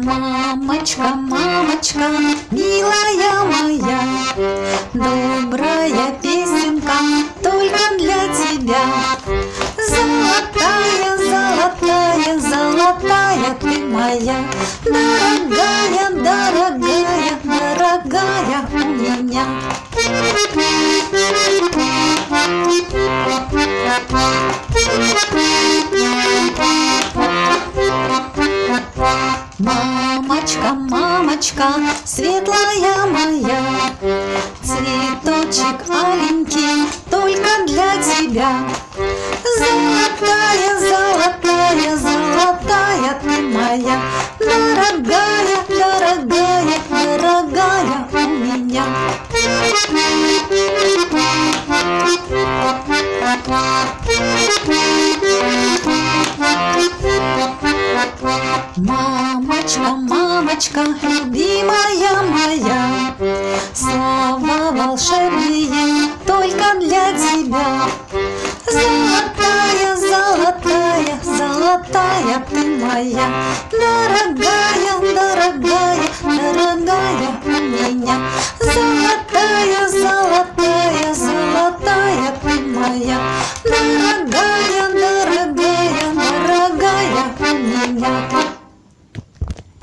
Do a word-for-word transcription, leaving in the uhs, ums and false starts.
Мамочка, мамочка, милая моя, добрая песенка только для тебя. Золотая, золотая, золотая ты моя, дорогая, дорогая, дорогая у меня. Мамочка, мамочка, светлая моя, цветочек аленький только для тебя. Золотая, золотая, золотая ты моя, дорогая, дорогая, дорогая у меня. Мамочка, мамочка, любимая моя, слова волшебные только для тебя. Золотая, золотая, золотая ты моя, дорогая, дорогая, дорогая у меня. Золотая,